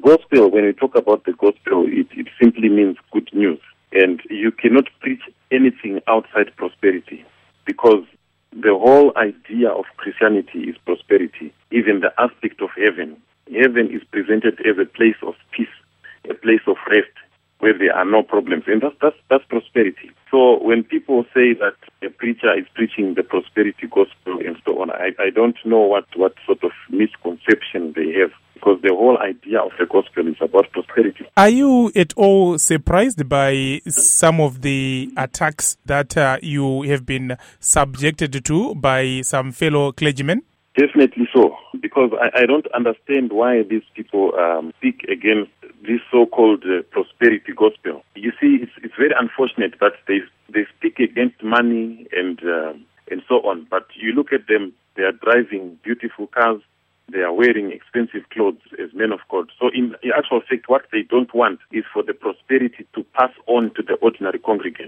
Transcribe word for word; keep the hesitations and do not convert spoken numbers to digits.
gospel, when we talk about the gospel, it, it simply means good news. And you cannot preach anything outside prosperity, because the whole idea of Christianity is prosperity, even the aspect of heaven. Heaven is presented as a place of peace, a place of rest, where there are no problems. And that's, that's, that's prosperity. So when people say that a preacher is preaching the prosperity gospel and so on, I, I don't know what, what sort of misconception they have, because the whole idea of the gospel is about prosperity. Are you at all surprised by some of the attacks that uh, you have been subjected to by some fellow clergymen? Definitely so, because I, I don't understand why these people um, speak against this so-called uh, prosperity gospel. You see, it's, it's very unfortunate that they they speak against money and uh, and so on. But you look at them; they are driving beautiful cars, they are wearing expensive clothes as men of God. So, in, in actual fact, what they don't want is for the prosperity to pass on to the ordinary congregant.